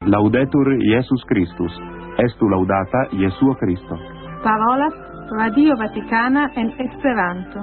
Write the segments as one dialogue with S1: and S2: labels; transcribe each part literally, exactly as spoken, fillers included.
S1: Laudetur Iesus Christus. Estu laudata Jesuo Christo.
S2: Parolas Radio Vaticana en Esperanto.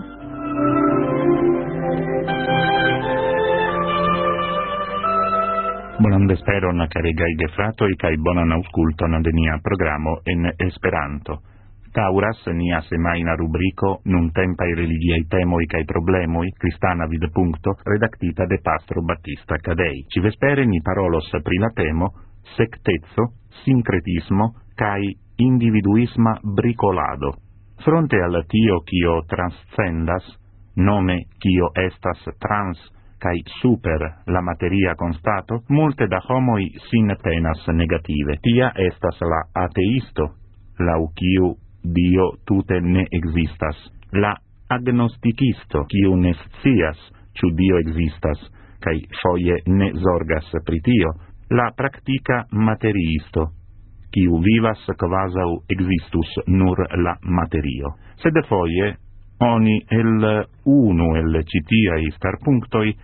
S3: Bonan vesperon, caregaj gefratoj, kaj bonan aŭskulton de nia programo en Esperanto. Tauras nia semajna rubriko nuntempaj religiaj temoj kaj problemoj, kristana vidpunkto, redaktita de pastro Battista Cadei. Ĉi-vespere ni parolos pri la temo sectezo, sincretismo kaj individuisma bricolado. Fronte al tio kio transcendas, nome kio estas trans kai super la materia constato, multe da homoi sin tenas negative. Tia estas la ateisto, lau kiu Dio tute ne existas. La agnosticisto, kiu ne scias, ciu Dio existas, kai foje ne zorgas pri tio. La practica materiisto, kiu vivas quasau existus nur la materio. Sed foje, oni el unu el citiai starpunctoi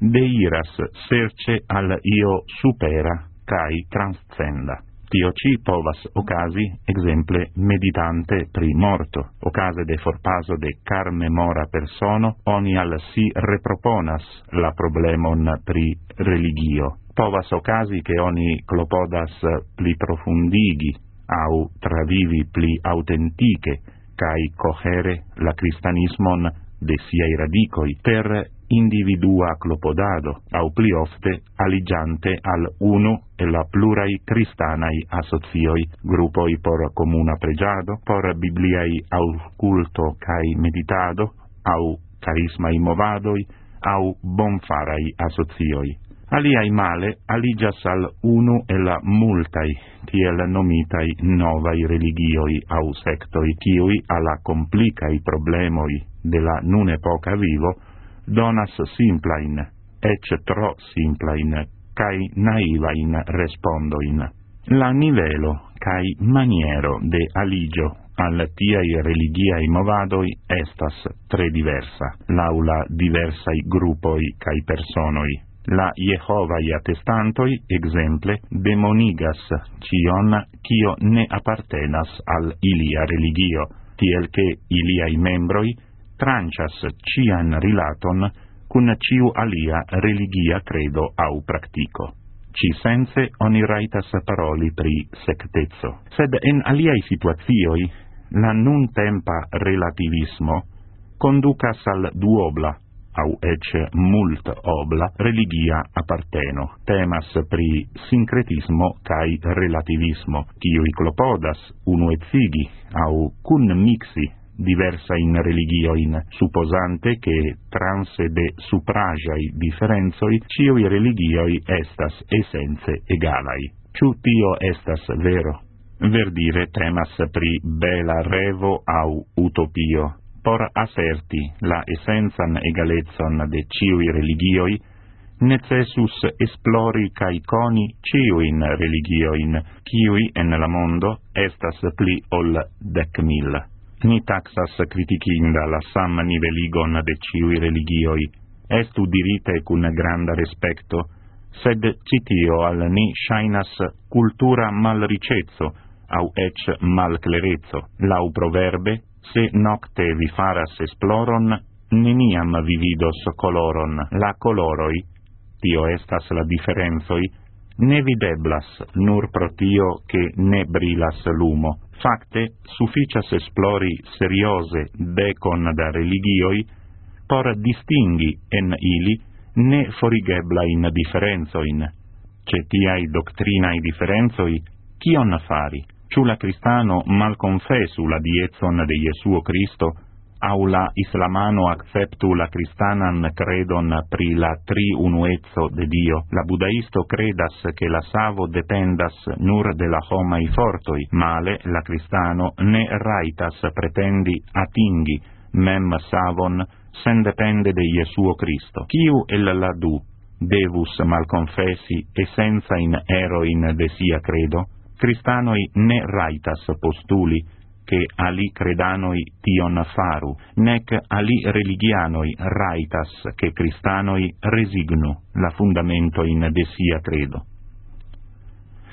S3: deiras serce al io supera kai transcenda. Tio ci povas ocasi, exemple, meditante pri morto. Ocase de forpaso de car memora persono, oni al si reproponas la problemon pri religio. Povas ocasi che oni clopodas pli profundigi, au travivi pli autentiche, cae cohere la cristianismon de siai radicoi per individua clopodado, au pli ofte aligiante al unu e la plurai cristanai asocioi, gruppoi por comuna pregiado, por bibliai ausculto cae meditado, au carismai movadoi, au bonfarai asocioi. Aliai male aligias al unu e la multai, tiel nomitai novai religioi au sectoi, kiui alla complicai problemoi de la nun epoca vivo, donas simplain, ec tro simplain, cae naivain respondoin. La nivelo cae maniero de aligio al tiai religiai movadoi estas tre diversa, laula diversai gruppoi cae personoi. La Jehovai attestantoi, exemple, demonigas cion cio ne appartenas al ilia religio, tiel che iliai membroi trancias cian rilaton cun ciu alia religia credo au practico. Ci sense oni raitas paroli pri sectezo. Sed en aliai situazioi, la nun tempa relativismo conducas al duobla, au ec mult obla religia apparteno. Temas pri sincretismo cae relativismo, kiui clopodas unu et sigi, au cun mixi diversa in religioin, supposante che transe de supragiai differenzoi, ciui religioi estas essenze egalai. Ciu tio estas vero? Verdire temas pri bela revo au utopio. Por asserti la essenzan egalezzon de ciui religioi, necessus esplori cae coni ciuin religioin, ciui en la mondo estas pli ol dec mil. Ni taxas criticinda la sam niveligon de ciui religioi, estu dirite cun granda respecto, sed citio al ni shainas cultura malricezzo, au ec malclerezzo, lau proverbe, se nocte vi faras esploron, neniam vi vidos coloron. La coloroi, tio estas la differenzoi, ne videblas nur pro tio che ne brilas lumo. Facte, sufficias esplori seriose decon da religioi, por distinghi en ili ne forigeblain differenzoin. Ce tiai doctrinai differenzoi, cion fari? Ciu la cristano mal confessu la diezon de Jesuo Cristo, au la islamano acceptu la cristanan credon pri la tri unuezzo de Dio. La budaisto credas che la savo dependas nur de la homai fortoi, male la cristano ne raitas pretendi atingi mem savon sen depende de Jesuo Cristo. Ciu el la du devus mal confessi e senza in eroin de sia credo? Cristanoi ne raitas postuli che ali credanoi tion faru, nec ali religianoi raitas che cristanoi resignu la fundamento in de sia credo.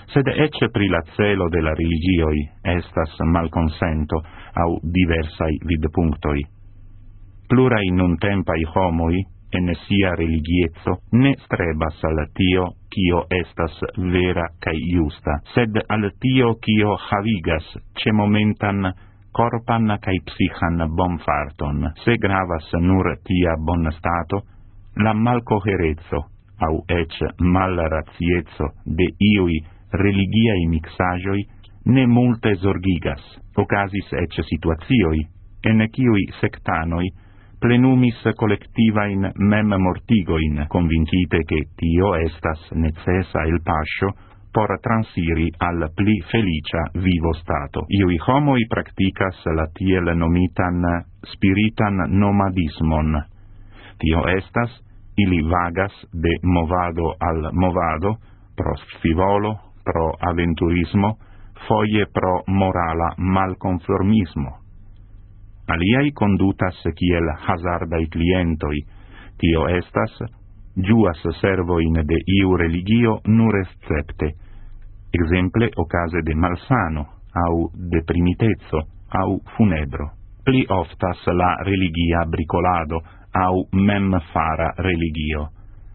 S3: sed ecce pri la celo de la religioi estas malconsento au diversai vidpunktoi. Plurai nuntempai homoi en sia religiezzo ne strebas al tio kio estas vera kai justa, sed al tio kio havigas ce momentan corpan kai psihan bonfarton. Se gravas nur tia bon stato, la malcoherezzo au ec malraziezzo de iui religiai mixagioi ne multe zorgigas. Ocasis ec situazioi, en kiui sectanoi plenumis collectivain mem mortigoin, convincite che tio estas necessa il pascio por transiri al pli felicia vivo stato. Iui homoi practicas la tiel nomitan spiritan nomadismon. Tio estas, ili vagas de movado al movado, pro scivolo, pro aventurismo, foje pro morala malconformismo. Aliai condutas kiel hazardai clientoi, tio estas, giuas servoin de iu religio nur escepte, exemple ocase de malsano, au deprimitezzo, au funebro. Pli oftas la religia bricolado, au mem fara religio.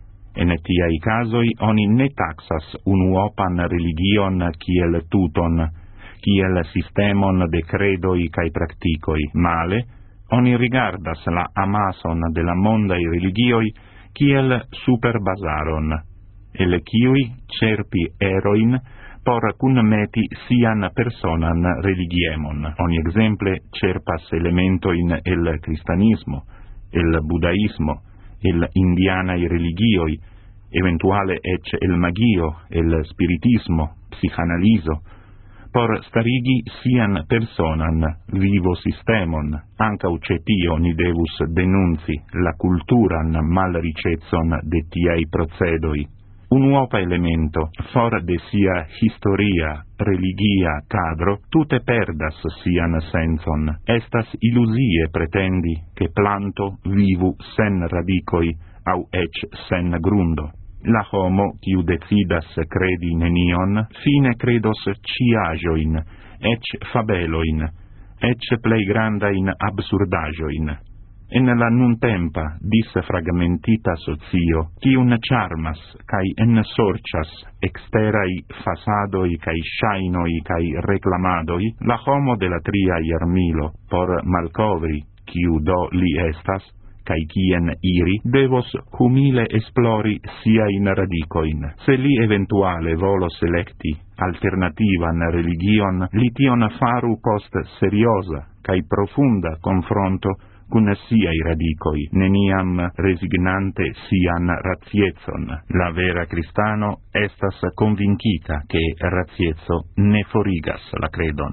S3: En tiai casoi oni ne taxas unuopan religion kiel tuton, kiel sistemon de credoi cae practicoi. Male, oni rigardas la amason de la mondai religioi kiel superbazaron, el kiui cerpi eroin por cunmeti sian personan religiemon. Oni exemple cerpas elementoin el cristianismo, el budaismo, el indianai religioi, eventuale ec el magio, el spiritismo, psicanalizo, por starigi sian personan vivo systemon. Ancau cetio ni devus denunci la culturan malricezzon de tiai procedoi. Unuopa elemento, for de sia historia, religia cadro, tute perdas sian senson. Estas illusie pretendi che planto vivu sen radicoi au ec sen grundo. La homo, kiu decidas credi nenion, fine credos ciagioin, ec fabeloin, ec plei grandain absurdagioin. En la nuntempa disfragmentita socio, kiun charmas, cae ensorcias exterai fasadoi cae shainoi cae reclamadoi, la homo de la tria iermilo, por malcovri, kiu do li estas, cae quien iri, devos humile esplori siain radicoin. Se li eventuale volos electi alternativan religion, li tion faru post seriosa cae profunda confronto cun siai radicoi, neniam resignante sian raziezzon. La vera cristano estas convincita che raziezzo ne forigas la credon.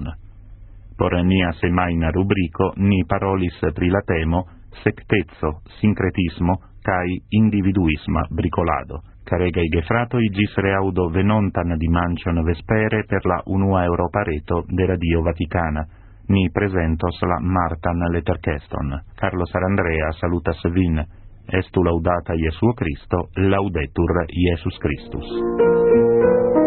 S3: Por nia semaina rubrico ni parolis pri la temo sectezzo, sincretismo, cae individuisma bricolado. Caregai gefratoi gis reaudo venontan dimancion vespere per la unua Europa reto de Radio Vaticana. Ni presentos la Martan Letterkeston. Carlo Sarandrea salutas vin. Estu laudata Iesu Christo, laudetur Iesus Christus.